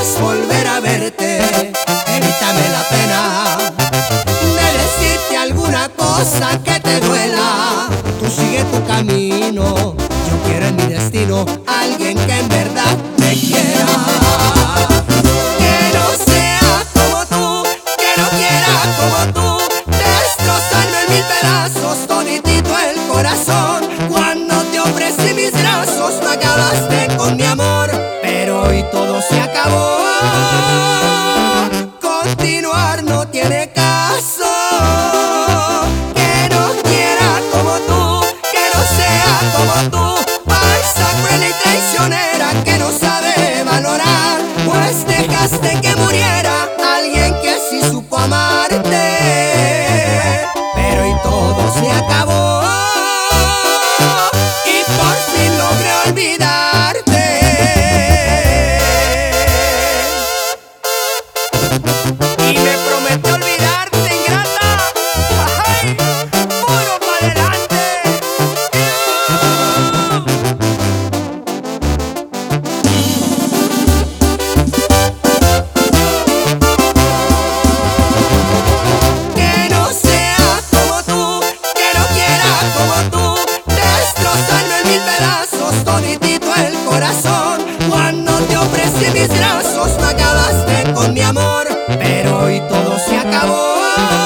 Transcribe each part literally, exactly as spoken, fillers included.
jamás volver a verte. Evítame la pena de decirte alguna cosa que te duela. Tú sigue tu camino, yo quiero en mi destino alguien que en verdad me quiera. Que no sea como tú, que no quiera como tú, destrozarme en mil pedazos toditito el corazón. Cuando te ofrecí mis brazos no acabaste con mi amor, pero hoy todo se acabó. Continuar no tiene caso. Que no quiera como tú, que no sea como tú, falsa, cruel y traicionera que no sabe valorar. Pues dejaste que muriera alguien que sí supo amarte, pero y todo se acabó y por fin logré olvidarte. Y me prometió olvidarte, ingrata. Ay, puro para adelante. Que no sea como tú, que no quiera como tú, destrozarme en mil pedazos toditito el corazón. Cuando te ofrecí mis brazos no acabaste con mi amor, pero hoy todo se acabó.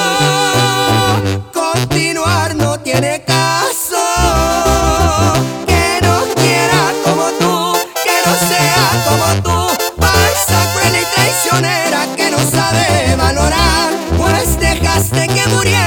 Continuar no tiene caso. Que no quiera como tú, que no sea como tú, falsa, cruel y traicionera que no sabe valorar. Pues dejaste que muriera